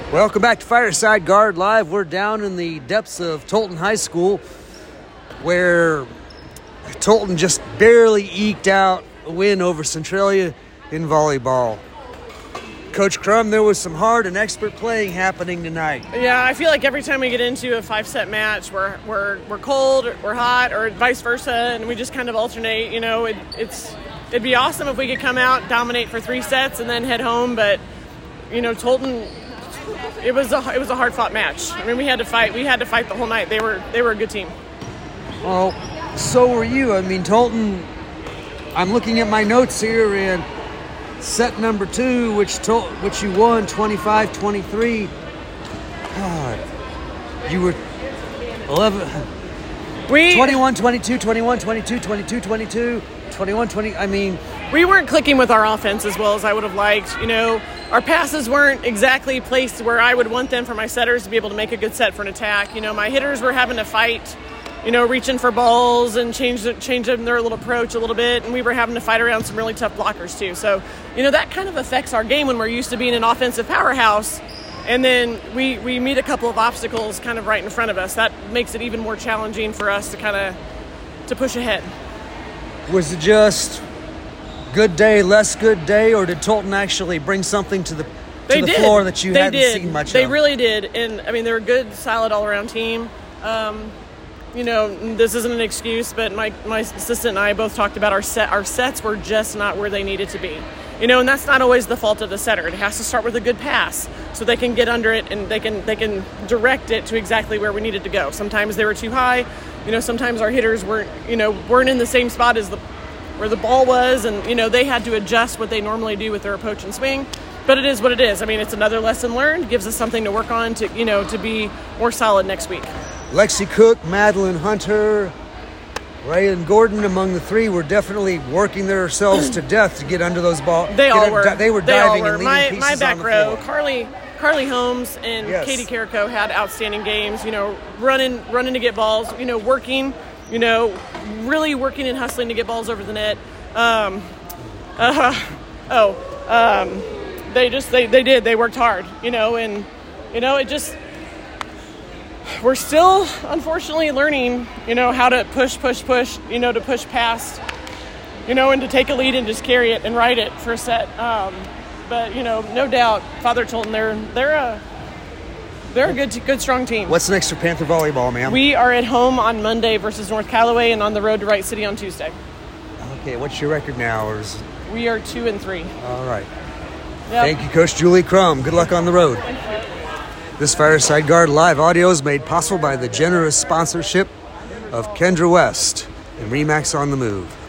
Welcome back to Fireside Guard Live. We're down in the depths of Tolton High School, where Tolton just barely eked out a win over Centralia in volleyball. Coach Crum, there was some hard and expert playing happening tonight. Yeah, I feel like every time we get into a 5-set match, we're cold, we're hot, or vice versa, and we just kind of alternate. You know, it'd be awesome if we could come out, dominate for 3 sets, and then head home. But you know, Tolton, it was a hard-fought match. I mean, we had to fight the whole night. They were a good team. Well, so were you. I mean, Tolton, I'm looking at my notes here, and set number 2, which you won 25-23. God, you were 21-22, 21-22, 22-22, 21-20. I mean, we weren't clicking with our offense as well as I would have liked. You know, our passes weren't exactly placed where I would want them for my setters to be able to make a good set for an attack. You know, my hitters were having to fight, you know, reaching for balls and change their little approach a little bit, and we were having to fight around some really tough blockers too. So, you know, that kind of affects our game when we're used to being an offensive powerhouse, and then we meet a couple of obstacles kind of right in front of us. That makes it even more challenging for us to push ahead. Was it just good day, less good day, or did Tolton actually bring something to the floor that you hadn't seen much of? They really did, and I mean, they're a good, solid all-around team. You know, this isn't an excuse, but my assistant and I both talked about our sets were just not where they needed to be. You know, and that's not always the fault of the setter. It has to start with a good pass so they can get under it and they can direct it to exactly where we needed to go. Sometimes they were too high. You know, sometimes our hitters weren't in the same spot as where the ball was, and you know, they had to adjust what they normally do with their approach and swing. But it is what it is. I mean, it's another lesson learned. Gives us something to work on to be more solid next week. Lexi Cook, Madeline Hunter, Ray and Gordon, among the 3, were definitely working themselves to death to get under those balls. They all were. They were diving and leaving pieces my back on the row, floor. Carly Holmes and Katie Carrico had outstanding games. You know, running to get balls. You know, working. You know, really working and hustling to get balls over the net. They worked hard. You know, and you know, it just. We're still, unfortunately, learning, you know, how to push, you know, to push past, you know, and to take a lead and just carry it and ride it for a set. But, you know, no doubt, Father Tolton, they're a good, strong team. What's next for Panther volleyball, ma'am? We are at home on Monday versus North Callaway and on the road to Wright City on Tuesday. Okay, what's your record now? We are 2-3. All right. Yep. Thank you, Coach Julie Crum. Good luck on the road. This Fireside Guard Live audio is made possible by the generous sponsorship of Kendra West and Remax on the Move.